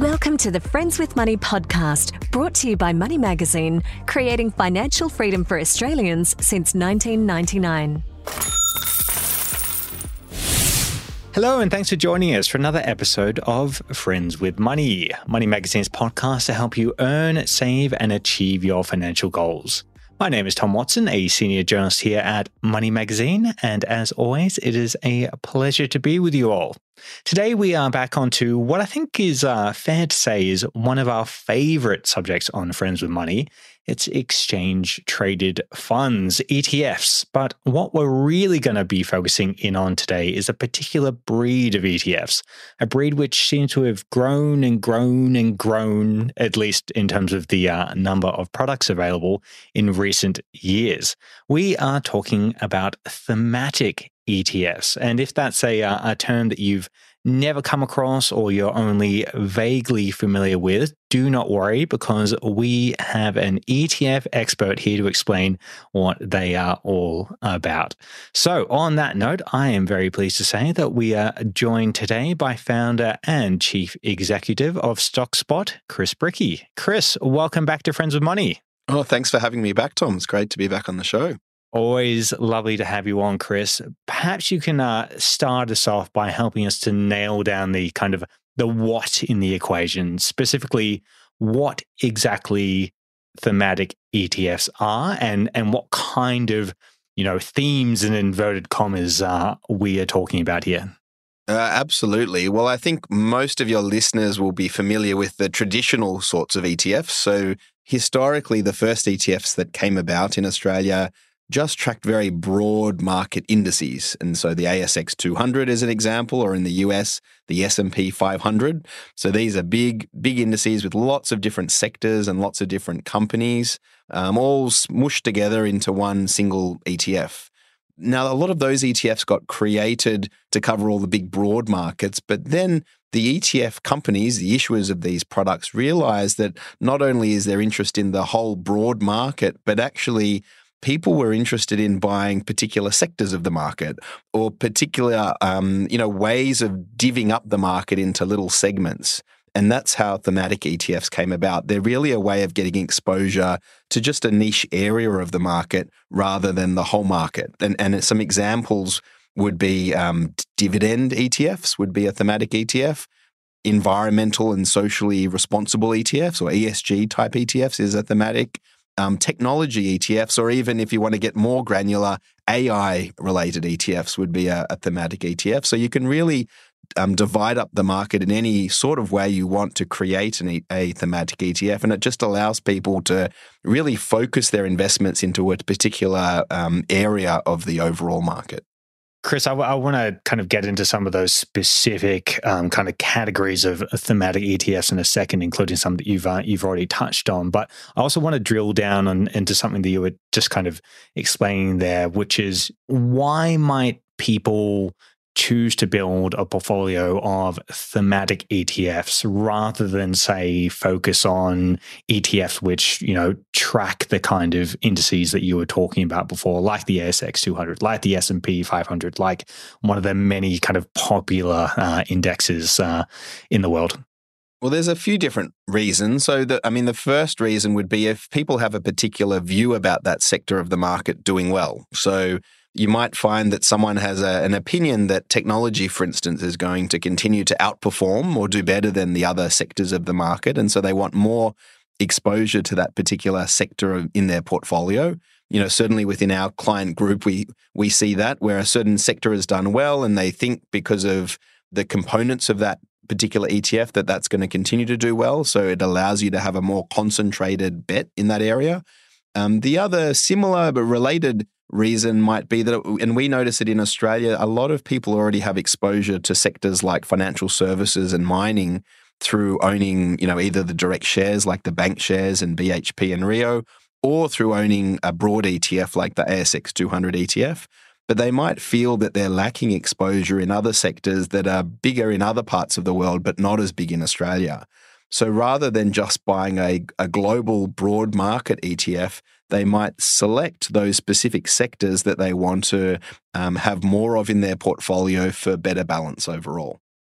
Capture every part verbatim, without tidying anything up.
Welcome to the Friends with Money podcast, brought to you by Money Magazine, creating financial freedom for Australians since nineteen ninety-nine. Hello, and thanks for joining us for another episode of Friends with Money, Money Magazine's podcast to help you earn, save, and achieve your financial goals. My name is Tom Watson, a senior journalist here at Money Magazine, and as always, it is a pleasure to be with you all. Today, we are back onto what I think is uh, fair to say is one of our favorite subjects on Friends with Money. It's exchange-traded funds, E T Fs. But what we're really going to be focusing in on today is a particular breed of E T Fs, a breed which seems to have grown and grown and grown, at least in terms of the uh, number of products available in recent years. We are talking about thematic E T Fs. And if that's a, a term that you've never come across or you're only vaguely familiar with, do not worry, because we have an E T F expert here to explain what they are all about. So on that note, I am very pleased to say that we are joined today by founder and chief executive of StockSpot, Chris Brickey. Chris, welcome back to Friends with Money. Oh, thanks for having me back, Tom. It's great to be back on the show. Always lovely to have you on, Chris. Perhaps you can uh, start us off by helping us to nail down the kind of the what in the equation, specifically what exactly thematic E T Fs are and, and what kind of, you know, themes and inverted commas uh, we are talking about here. Uh, absolutely. Well, I think most of your listeners will be familiar with the traditional sorts of E T Fs. So historically, the first E T Fs that came about in Australia just tracked very broad market indices. And so the A S X two hundred is an example, or in the U S, the S and P five hundred. So these are big, big indices with lots of different sectors and lots of different companies, um, all smushed together into one single E T F. Now, a lot of those E T Fs got created to cover all the big broad markets, but then the E T F companies, the issuers of these products, realized that not only is there interest in the whole broad market, but actually people were interested in buying particular sectors of the market or particular, um, you know, ways of divvying up the market into little segments. And that's how thematic E T Fs came about. They're really a way of getting exposure to just a niche area of the market rather than the whole market. And, and some examples would be um, dividend E T Fs would be a thematic E T F. Environmental and socially responsible E T Fs or E S G type E T Fs is a thematic. Um, technology E T Fs, or even if you want to get more granular, A I-related E T Fs would be a, a thematic E T F. So you can really um, divide up the market in any sort of way you want to create an e- a thematic E T F, and it just allows people to really focus their investments into a particular um, area of the overall market. Chris, I, w- I want to kind of get into some of those specific um, kind of categories of thematic E T Fs in a second, including some that you've uh, you've already touched on. But I also want to drill down on, into something that you were just kind of explaining there, which is why might people choose to build a portfolio of thematic E T Fs rather than, say, focus on E T Fs which, you know, track the kind of indices that you were talking about before, like the A S X two hundred, like the S and P five hundred, like one of the many kind of popular uh, indexes uh, in the world? Well, there's a few different reasons. So, the, I mean, the first reason would be if people have a particular view about that sector of the market doing well. So you might find that someone has a, an opinion that technology, for instance, is going to continue to outperform or do better than the other sectors of the market. And so they want more exposure to that particular sector in their portfolio. You know, certainly within our client group, we we see that where a certain sector has done well and they think because of the components of that particular E T F that that's going to continue to do well. So it allows you to have a more concentrated bet in that area. Um, the other similar but related reason might be that, and we notice it in Australia, a lot of people already have exposure to sectors like financial services and mining through owning, you know, either the direct shares like the bank shares and B H P and Rio, or through owning a broad E T F like the A S X two hundred E T F. But they might feel that they're lacking exposure in other sectors that are bigger in other parts of the world, but not as big in Australia. So rather than just buying a, a global broad market E T F, they might select those specific sectors that they want to um, have more of in their portfolio for better balance overall.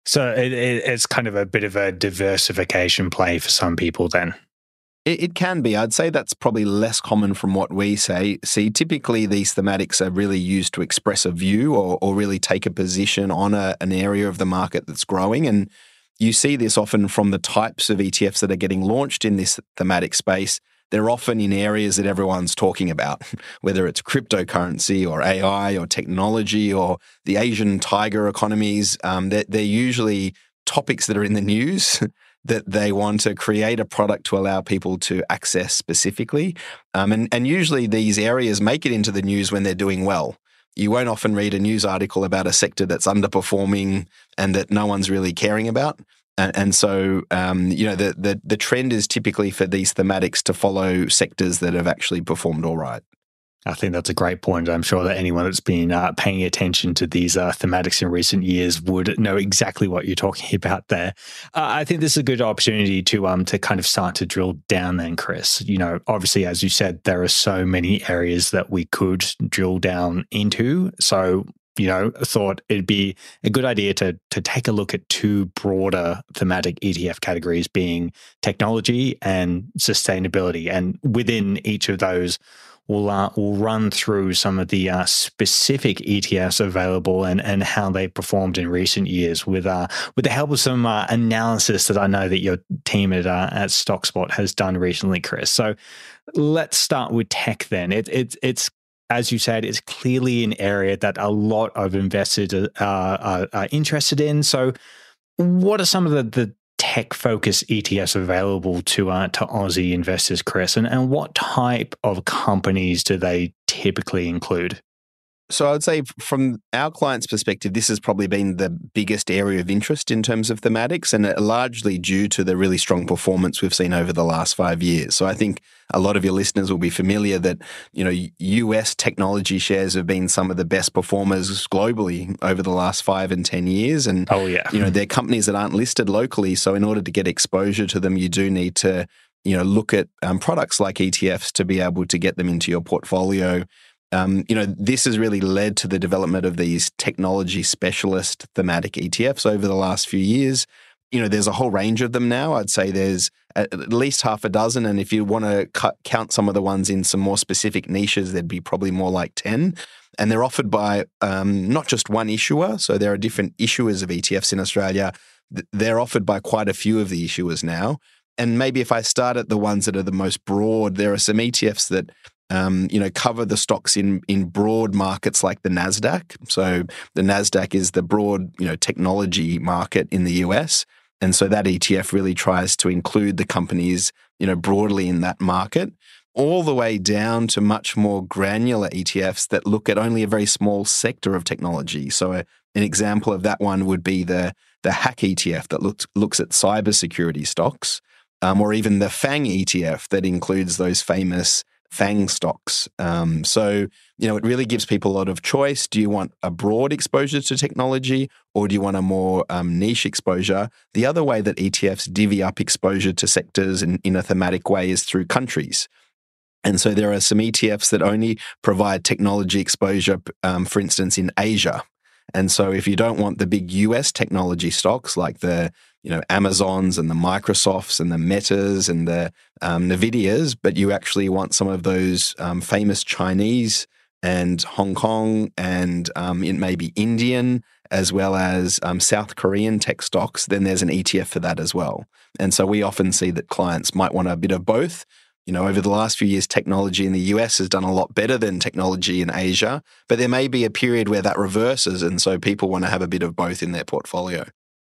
So it, it, it's kind of a bit of a diversification play for some people then. It, it can be. I'd say that's probably less common from what we say. See, typically these thematics are really used to express a view or, or really take a position on a, an area of the market that's growing. And you see this often from the types of E T Fs that are getting launched in this thematic space. They're often in areas that everyone's talking about, whether it's cryptocurrency or A I or technology or the Asian tiger economies. Um, they're, they're usually topics that are in the news that they want to create a product to allow people to access specifically. Um, and, and usually these areas make it into the news when they're doing well. You won't often read a news article about a sector that's underperforming and that no one's really caring about. And, and so, um, you know, the, the the trend is typically for these thematics to follow sectors that have actually performed all right. I think that's a great point. I'm sure that anyone that's been uh, paying attention to these uh, thematics in recent years would know exactly what you're talking about there. Uh, I think this is a good opportunity to um to kind of start to drill down then, Chris. You know, obviously, as you said, there are so many areas that we could drill down into. So, you know, thought it'd be a good idea to to take a look at two broader thematic E T F categories, being technology and sustainability. And within each of those, we'll, uh, we'll run through some of the uh, specific E T Fs available and, and how they performed in recent years with uh, with the help of some uh, analysis that I know that your team at, uh, at StockSpot has done recently, Chris. So let's start with tech then. It, it, it's As you said, it's clearly an area that a lot of investors are, are, are interested in. So what are some of the, the tech-focused E T Fs available to uh, to Aussie investors, Chris? And, and what type of companies do they typically include? So I would say from our clients' perspective, this has probably been the biggest area of interest in terms of thematics, and largely due to the really strong performance we've seen over the last five years. So I think a lot of your listeners will be familiar that, you know, U S technology shares have been some of the best performers globally over the last five and ten years. And, oh, yeah. you know, they're companies that aren't listed locally. So in order to get exposure to them, you do need to, you know, look at um, products like E T Fs to be able to get them into your portfolio. Um, you know, this has really led to the development of these technology specialist thematic E T Fs over the last few years. You know, there's a whole range of them now. I'd say there's at least half a dozen. And if you want to cut, count some of the ones in some more specific niches, there'd be probably more like ten. And they're offered by um, not just one issuer. So there are different issuers of E T Fs in Australia. They're offered by quite a few of the issuers now. And maybe if I start at the ones that are the most broad, there are some E T Fs that Um, you know, cover the stocks in in broad markets like the NASDAQ. So the NASDAQ is the broad, you know, technology market in the U S. And so that E T F really tries to include the companies, you know, broadly in that market, all the way down to much more granular E T Fs that look at only a very small sector of technology. So a, an example of that one would be the, the Hack E T F that looks, looks at cybersecurity stocks, um, or even the FANG E T F that includes those famous FANG stocks. Um, so, you know, it really gives people a lot of choice. Do you want a broad exposure to technology, or do you want a more um, niche exposure? The other way that E T Fs divvy up exposure to sectors in, in a thematic way is through countries. And so there are some E T Fs that only provide technology exposure, um, for instance, in Asia. And so if you don't want the big U S technology stocks like the, you know, Amazons and the Microsofts and the Metas and the um, Nvidias, but you actually want some of those um, famous Chinese and Hong Kong and um, it may be Indian as well as um, South Korean tech stocks, then there's an E T F for that as well. And so we often see that clients might want a bit of both. You know, over the last few years, technology in the U S has done a lot better than technology in Asia, but there may be a period where that reverses, and so people want to have a bit of both in their portfolio.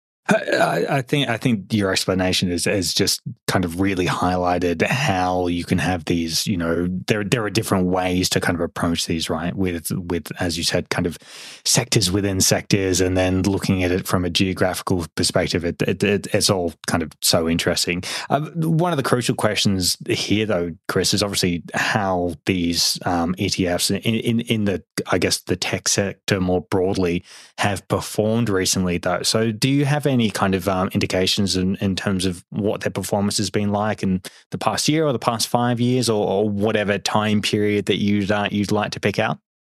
I, I think I think your explanation is is just kind of really highlighted how you can have these, you know, there there are different ways to kind of approach these, right? With with as you said, kind of sectors within sectors, and then looking at it from a geographical perspective. It, it, it it's all kind of so interesting. Uh, one of the crucial questions here, though, Chris, is obviously how these um, E T Fs in, in in the I guess the tech sector more broadly have performed recently, though. So, do you have any kind of um, indications in, in terms of what their performance has been like in the past year or the past five years or, or whatever time period that you'd uh, you'd like to pick out?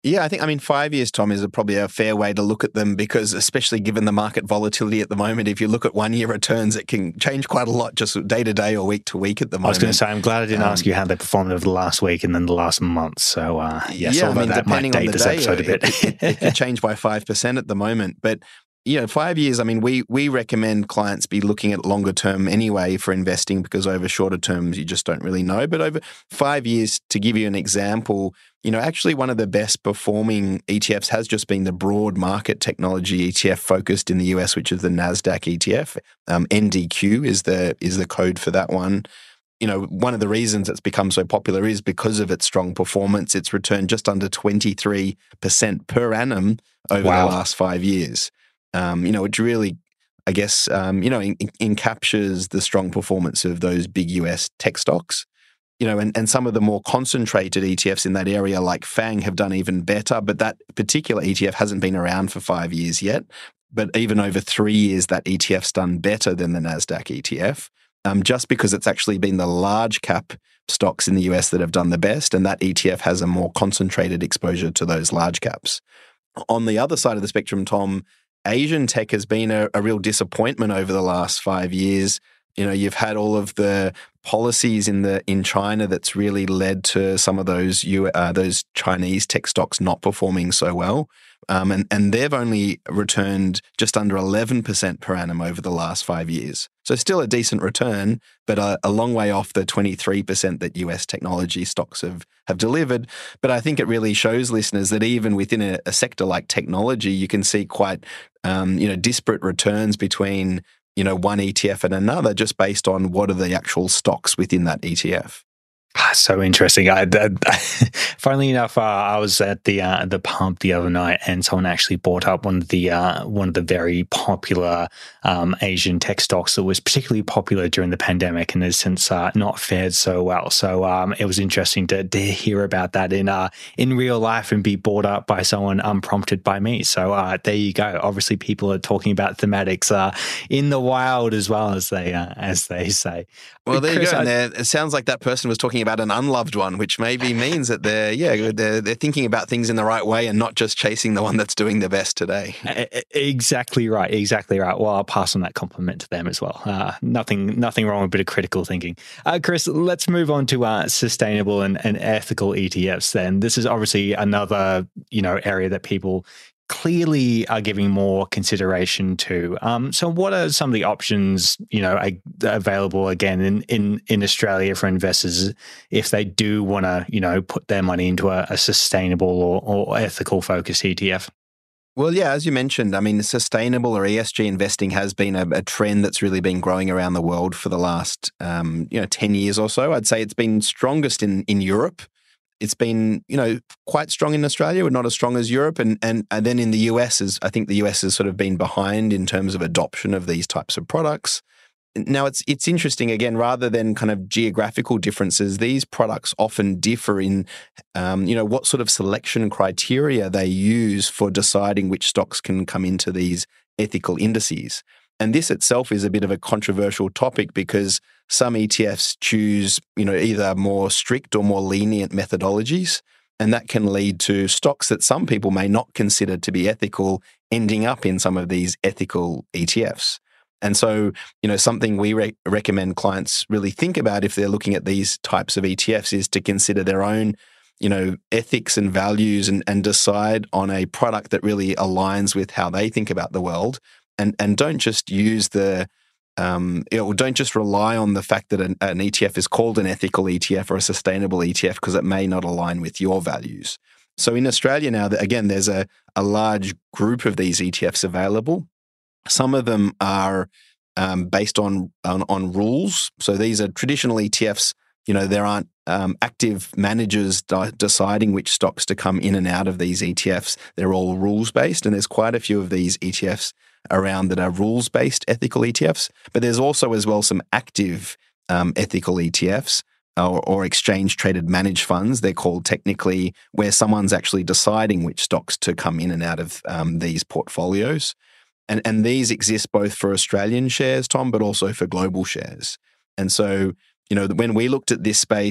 Yeah, I think, I mean, five years, Tom, is a, probably a fair way to look at them because especially given the market volatility at the moment, if you look at one-year returns, it can change quite a lot just day to day or week to week at the moment. I was going to say, I'm glad I didn't um, ask you how they performed over the last week and then the last month. So, uh, yes, yeah, although I mean, that might depending date on the this day, episode a bit. it, it, it could change by five percent at the moment. But, you know, five years, I mean, we we recommend clients be looking at longer term anyway for investing because over shorter terms, you just don't really know. But over five years, to give you an example, you know, actually one of the best performing E T Fs has just been the broad market technology E T F focused in the U S, which is the NASDAQ E T F. Um, N D Q is the is the code for that one. You know, one of the reasons it's become so popular is because of its strong performance. It's returned just under twenty-three percent per annum over wow. the last five years. Um, you know, which really, I guess, um, you know, in, in captures the strong performance of those big U S tech stocks. You know, and, and some of the more concentrated E T Fs in that area, like FANG, have done even better. But that particular E T F hasn't been around for five years yet. But even over three years, that E T F's done better than the NASDAQ E T F, um, just because it's actually been the large cap stocks in the U S that have done the best. And that E T F has a more concentrated exposure to those large caps. On the other side of the spectrum, Tom, Asian tech has been a, a real disappointment over the last five years. You know, you've had all of the policies in the in China that's really led to some of those U, uh, those Chinese tech stocks not performing so well, um, and and they've only returned just under eleven percent per annum over the last five years. So still a decent return, but a, a long way off the twenty-three percent that U S technology stocks have have delivered. But I think it really shows listeners that even within a, a sector like technology, you can see quite um, you know disparate returns between you know, one E T F and another just based on what are the actual stocks within that E T F. So interesting. I, I, funnily enough, uh, I was at the uh, the pub the other night, and someone actually brought up one of the uh, one of the very popular um, Asian tech stocks that was particularly popular during the pandemic, and has since uh, not fared so well. So um, it was interesting to, to hear about that in uh, in real life and be brought up by someone unprompted by me. So uh, there you go. Obviously, people are talking about thematics uh, in the wild as well, as they uh, as they say. Well, there Chris, you go. I, and there, it sounds like that person was talking about an unloved one, which maybe means that they're yeah they're, they're thinking about things in the right way and not just chasing the one that's doing the best today. Exactly right. Exactly right. Well, I'll pass on that compliment to them as well. Uh, nothing nothing wrong with a bit of critical thinking. Uh, Chris, let's move on to uh, sustainable and, and ethical E T Fs then. This is obviously another you know area that people clearly are giving more consideration to. Um, so what are some of the options, you know, available again in, in, in Australia for investors if they do want to, you know, put their money into a, a sustainable or, or ethical focused E T F? Well, yeah, as you mentioned, I mean, sustainable or E S G investing has been a, a trend that's really been growing around the world for the last, um, you know, ten years or so. I'd say it's been strongest in, in Europe. It's been, you know, quite strong in Australia, but not as strong as Europe. And, and and then in the U S, is I think the U S has sort of been behind in terms of adoption of these types of products. Now, it's it's interesting, again, rather than kind of geographical differences, these products often differ in, um, you know, what sort of selection criteria they use for deciding which stocks can come into these ethical indices. And this itself is a bit of a controversial topic because some E T Fs choose, you know, either more strict or more lenient methodologies, and that can lead to stocks that some people may not consider to be ethical ending up in some of these ethical E T Fs. And so, you know, something we re- recommend clients really think about if they're looking at these types of E T Fs is to consider their own, you know, ethics and values and, and decide on a product that really aligns with how they think about the world. And and don't just use the, um, you know, don't just rely on the fact that an, an E T F is called an ethical E T F or a sustainable E T F because it may not align with your values. So in Australia now, again, there's a, a large group of these E T Fs available. Some of them are um, based on, on on rules. So these are traditional E T Fs. You know, there aren't um, active managers di- deciding which stocks to come in and out of these E T Fs. They're all rules-based, and there's quite a few of these E T Fs around that are rules-based ethical E T Fs. But there's also as well some active um, ethical E T Fs or, or exchange-traded managed funds, they're called technically, where someone's actually deciding which stocks to come in and out of um, these portfolios. And, and these exist both for Australian shares, Tom, but also for global shares. And so, you know, when we looked at this space,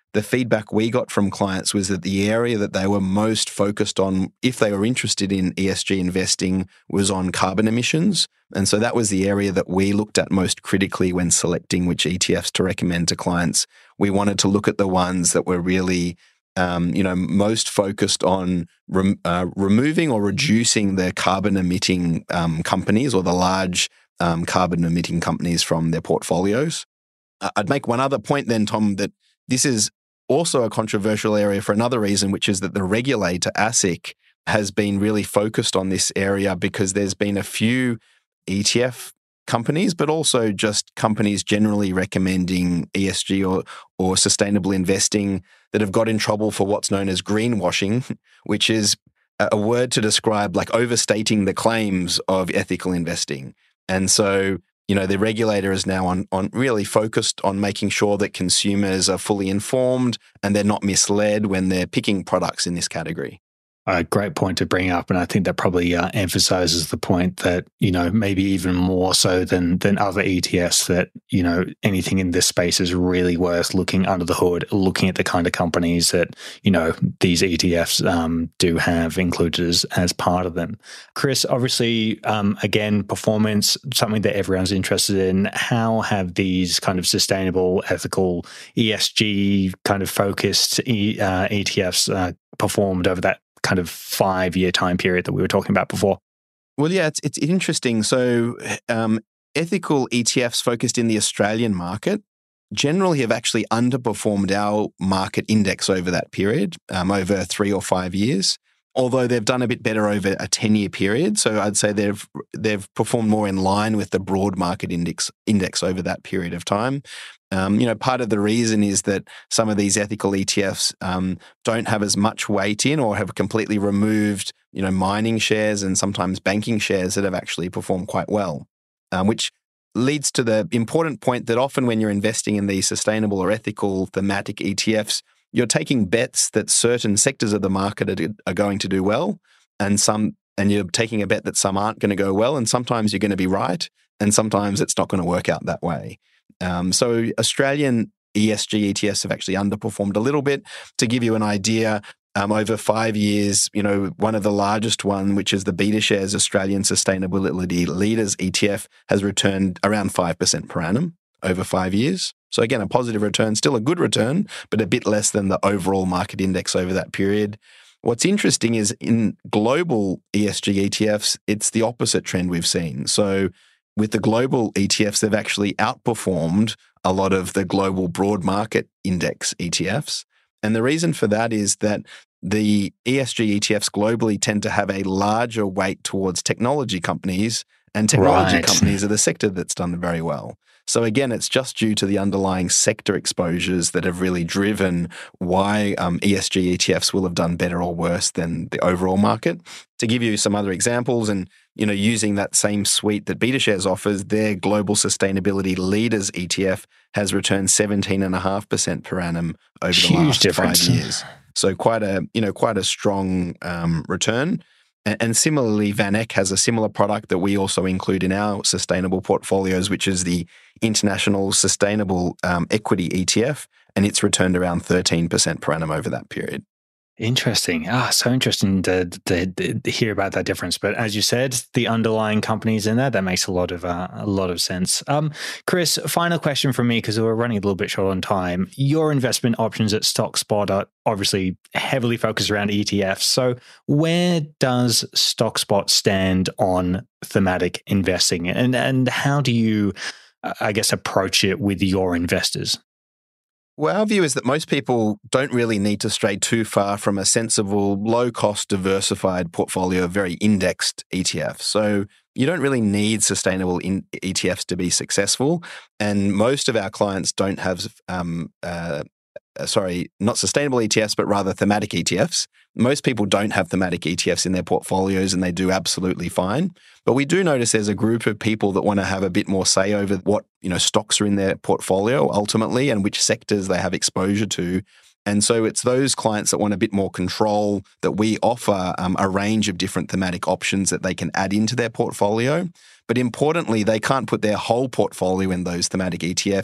the feedback we got from clients was that the area that they were most focused on, if they were interested in E S G investing, was on carbon emissions. And so that was the area that we looked at most critically when selecting which E T Fs to recommend to clients. We wanted to look at the ones that were really Um, you know, most focused on rem- uh, removing or reducing the carbon emitting um, companies or the large um, carbon emitting companies from their portfolios. Uh, I'd make one other point then, Tom, that this is also a controversial area for another reason, which is that the regulator, ASIC, has been really focused on this area because there's been a few E T F companies, but also just companies generally recommending E S G or, or sustainable investing that have got in trouble for what's known as greenwashing, which is a word to describe like overstating the claims of ethical investing. And so, you know, the regulator is now on, on really focused on making sure that consumers are fully informed and they're not misled when they're picking products in this category. A great point to bring up, and I think that probably uh, emphasizes the point that, you know, maybe even more so than than other E T Fs, that, you know, anything in this space is really worth looking under the hood, looking at the kind of companies that, you know, these E T Fs um, do have included as, as part of them. Chris, obviously, um, again, performance, something that everyone's interested in. How have these kind of sustainable, ethical, E S G kind of focused e, uh, E T Fs uh, performed over that kind of five-year time period that we were talking about before? Well, yeah, it's it's interesting. So um, ethical E T Fs focused in the Australian market generally have actually underperformed our market index over that period, um, over three or five years, although they've done a bit better over a ten-year period. So I'd say they've they've performed more in line with the broad market index index over that period of time. Um, you know, part of the reason is that some of these ethical E T Fs um, don't have as much weight in or have completely removed, you know, mining shares and sometimes banking shares that have actually performed quite well, um, which leads to the important point that often when you're investing in these sustainable or ethical thematic E T Fs, you're taking bets that certain sectors of the market are, are going to do well, and some, and you're taking a bet that some aren't going to go well, and sometimes you're going to be right, and sometimes it's not going to work out that way. Um, so Australian E S G E T Fs have actually underperformed a little bit. To give you an idea, um, over five years, you know, one of the largest one, which is the BetaShares Australian Sustainability Leaders E T F, has returned around five percent per annum over five years. So again, a positive return, still a good return, but a bit less than the overall market index over that period. What's interesting is in global E S G E T Fs, it's the opposite trend we've seen. So with the global E T Fs, they've actually outperformed a lot of the global broad market index E T Fs. And the reason for that is that the E S G E T Fs globally tend to have a larger weight towards technology companies, and technology Right. companies are the sector that's done very well. So again, it's just due to the underlying sector exposures that have really driven why um, E S G E T Fs will have done better or worse than the overall market. To give you some other examples, and you know, using that same suite that BetaShares offers, their Global Sustainability Leaders E T F has returned seventeen point five percent per annum over the Huge last difference. five years. So quite a you know quite a strong um, return. And similarly, V A N E C has a similar product that we also include in our sustainable portfolios, which is the International Sustainable um, Equity E T F, and it's returned around thirteen percent per annum over that period. Interesting. Ah, so interesting to, to, to hear about that difference. But as you said, the underlying companies in there, that makes a lot of uh, a lot of sense. Um, Chris, final question from me, because we're running a little bit short on time. Your investment options at StockSpot are obviously heavily focused around E T Fs. So where does StockSpot stand on thematic investing, and and how do you, I guess, approach it with your investors? Well, our view is that most people don't really need to stray too far from a sensible, low-cost, diversified portfolio of very indexed E T Fs. So you don't really need sustainable in E T Fs to be successful. And most of our clients don't have, um, uh, sorry, not sustainable E T Fs, but rather thematic E T Fs. Most people don't have thematic E T Fs in their portfolios, and they do absolutely fine. But we do notice there's a group of people that want to have a bit more say over what, you know, stocks are in their portfolio ultimately and which sectors they have exposure to. And so it's those clients that want a bit more control that we offer um, a range of different thematic options that they can add into their portfolio. But importantly, they can't put their whole portfolio in those thematic E T Fs.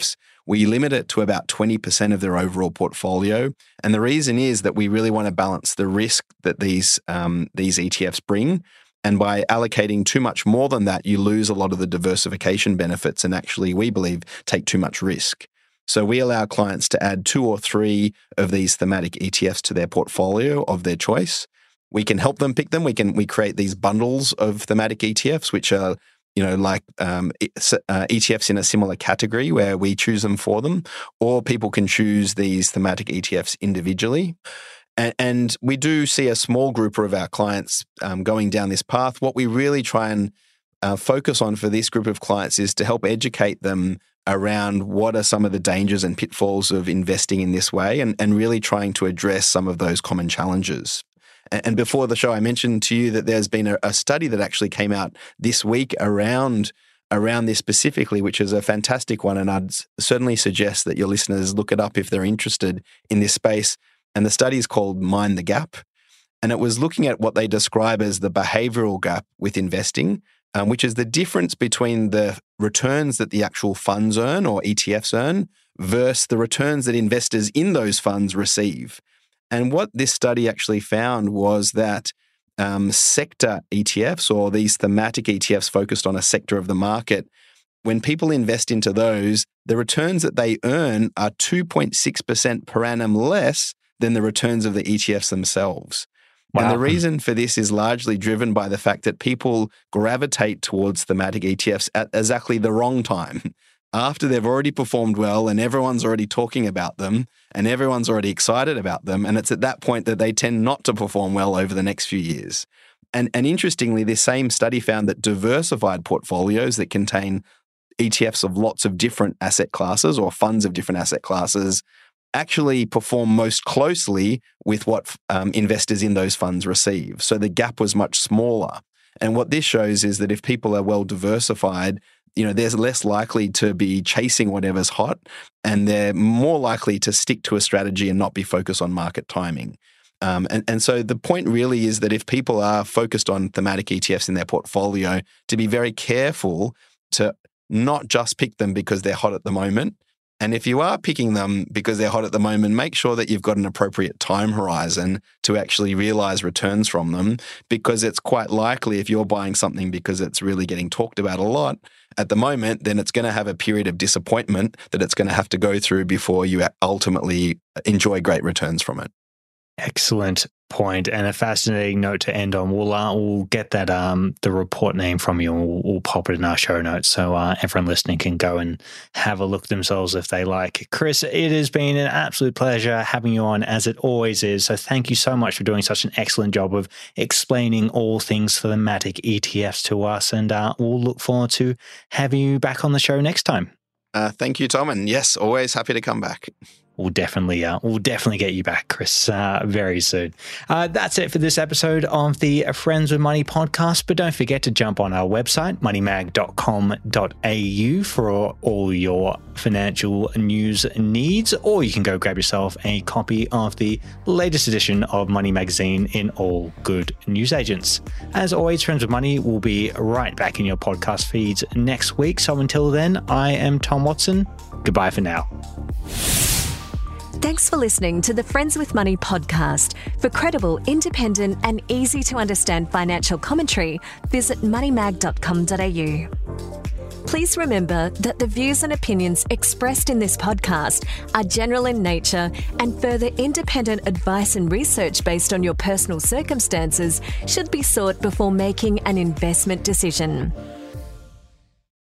we limit it to about twenty percent of their overall portfolio. And the reason is that we really want to balance the risk that these um, these E T Fs bring. And by allocating too much more than that, you lose a lot of the diversification benefits and actually, we believe, take too much risk. So we allow clients to add two or three of these thematic E T Fs to their portfolio of their choice. We can help them pick them. We can we create these bundles of thematic E T Fs, which are you know like um, uh, E T Fs in a similar category where we choose them for them, or people can choose these thematic E T Fs individually. And, and we do see a small group of our clients um, going down this path. What we really try and uh, focus on for this group of clients is to help educate them around what are some of the dangers and pitfalls of investing in this way, and, and really trying to address some of those common challenges. And, and before the show, I mentioned to you that there's been a, a study that actually came out this week around around this specifically, which is a fantastic one. And I'd certainly suggest that your listeners look it up if they're interested in this space. And the study is called Mind the Gap. And it was looking at what they describe as the behavioral gap with investing, um, which is the difference between the returns that the actual funds earn or E T Fs earn versus the returns that investors in those funds receive. And what this study actually found was that um, sector E T Fs, or these thematic E T Fs focused on a sector of the market, when people invest into those, the returns that they earn are two point six percent per annum less than the returns of the E T Fs themselves. Wow. And the reason for this is largely driven by the fact that people gravitate towards thematic E T Fs at exactly the wrong time, after they've already performed well and everyone's already talking about them and everyone's already excited about them. And it's at that point that they tend not to perform well over the next few years. And, and interestingly, this same study found that diversified portfolios that contain E T Fs of lots of different asset classes or funds of different asset classes actually perform most closely with what um, investors in those funds receive. So the gap was much smaller. And what this shows is that if people are well diversified, you know, they're less likely to be chasing whatever's hot, and they're more likely to stick to a strategy and not be focused on market timing. Um, and, and so the point really is that if people are focused on thematic E T Fs in their portfolio, to be very careful to not just pick them because they're hot at the moment. And if you are picking them because they're hot at the moment, make sure that you've got an appropriate time horizon to actually realize returns from them, because it's quite likely if you're buying something because it's really getting talked about a lot at the moment, then it's going to have a period of disappointment that it's going to have to go through before you ultimately enjoy great returns from it. Excellent point, and a fascinating note to end on. We'll uh, we'll get that um the report name from you, and we'll, we'll pop it in our show notes so uh, everyone listening can go and have a look themselves if they like. Chris, it has been an absolute pleasure having you on, as it always is. So thank you so much for doing such an excellent job of explaining all things thematic E T Fs to us, and uh, we'll look forward to having you back on the show next time. Uh, thank you, Tom, and yes, always happy to come back. We'll definitely, uh, we'll definitely get you back, Chris, uh, very soon. Uh, that's it for this episode of the Friends with Money podcast. But don't forget to jump on our website, money mag dot com dot a u, for all your financial news needs. Or you can go grab yourself a copy of the latest edition of Money Magazine in all good newsagents. As always, Friends with Money will be right back in your podcast feeds next week. So until then, I am Tom Watson. Goodbye for now. Thanks for listening to the Friends with Money podcast. For credible, independent and easy to understand financial commentary, visit money mag dot com dot a u. Please remember that the views and opinions expressed in this podcast are general in nature, and further independent advice and research based on your personal circumstances should be sought before making an investment decision.